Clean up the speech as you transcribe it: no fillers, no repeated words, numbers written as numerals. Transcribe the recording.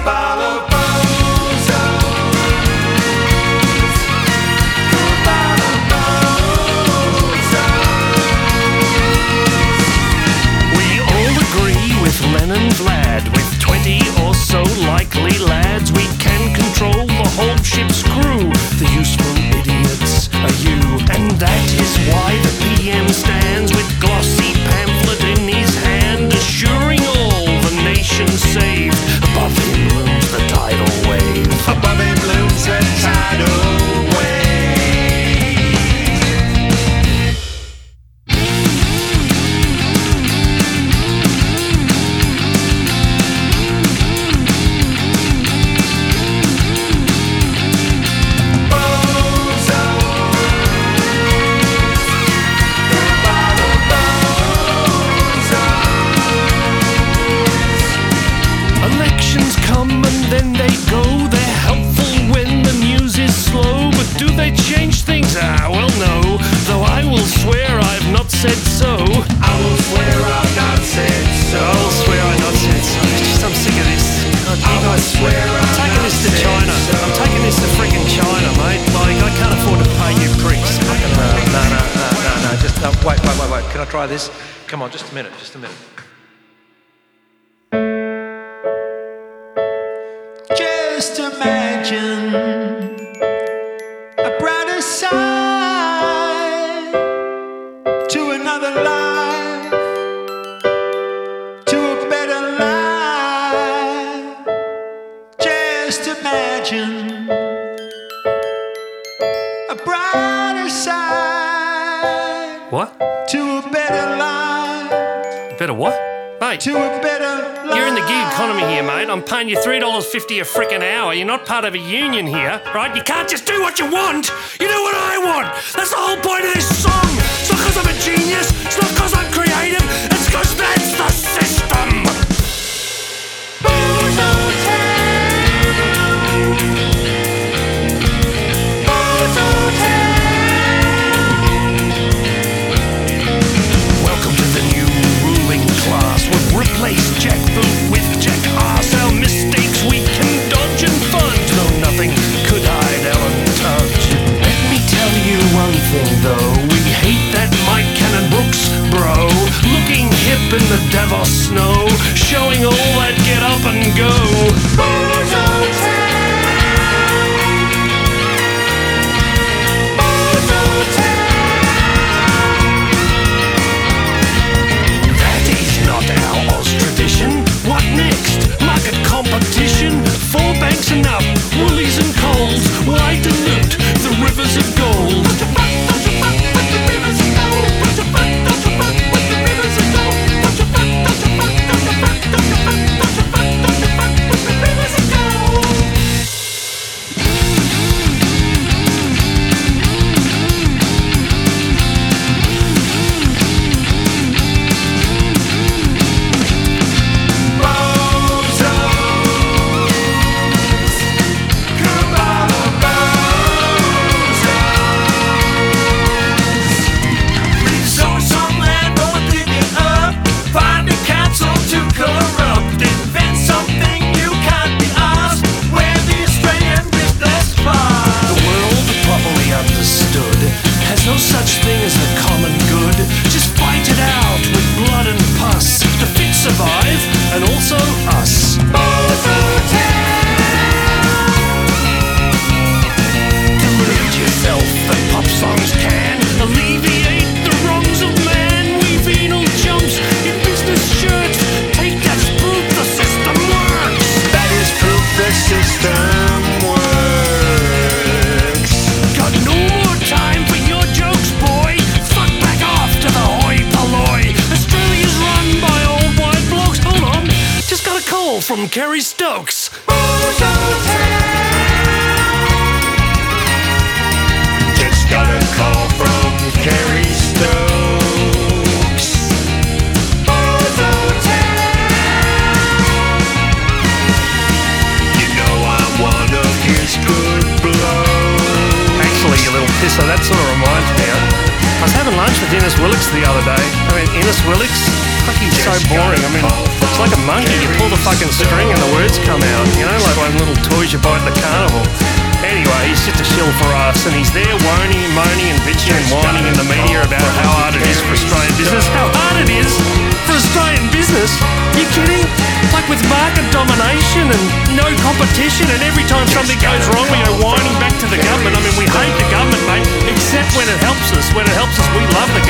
Lennon's lad, with 20 or so likely lads, we can control the whole ship's crew. The useful idiots are you, and that is why the PM stands with glossy pamphlet in his hand, assuring all the nation saved. Above him looms the tidal wave. Above him looms the tidal wave. Elections come and then they go. They're helpful when the news is slow, but do they change things? Well, no. Though I will swear I've not said so. I will swear I've not said so. I'll swear I've not said so. Just, I'm sick of this. I will swear I'm taking this to China. I'm taking this to freaking China, mate. Like, I can't afford to pay you pricks. No. Just wait. Can I try this? Come on, just a minute. Just imagine a brighter side to another life, to a better life. Just imagine a brighter side What? to a better life, Better what? Mate, to a better life. you're in the gig economy here, mate. I'm paying you $3.50 a frickin' hour. You're not part of a union here, right? You can't just do what you want. You do what I want. That's the whole point of this song. It's not because I'm a genius. It's not because I'm creative. It's because that's the system. Welcome to the new ruling class. We've replaced Jack Boot with Jack Arse. Our mistakes we can dodge and fudge, though nothing could hide Alan Tudge. Let me tell you one thing though, we hate that Mike Cannon Brooks bro, looking hip in the Davos snow, showing all that get up and go. That is not our Oz tradition. What next? Market competition? 4 banks enough, Woolies and Coles. Why dilute the rivers of gold? No such thing as the common good. Just fight it out with blood and pus. The fit survive, and also us. Delude yourself that pop songs can alleviate the wrongs of man. We venal jumps in business shirts. Take that proof the system works. That is proof the system works. Got no more time for your jokes, boy. Fuck back off to the hoi polloi. Australia's run by old white blokes. Hold on, just got a call from Kerry Stokes. Just got a call from Kerry Stokes. You know I'm one of his good blows. Actually, you little pisser, that sort of reminds me. I was having lunch with Innes Willicks the other day. Innes Willicks, Fuck, he's so boring. I mean, it's like a monkey. You pull the fucking string and the words come out. You know, like one little toys you buy at the carnival. Anyway, he's just a shill for us, and he's there moaning and bitching and whining in the media about how hard it is for Australian business. How hard it is for Australian business? You kidding? Like with market domination and no competition, and every time something goes wrong, we go whining back to the government. I mean, we hate the government, mate, except when it helps us. When it helps us, we love the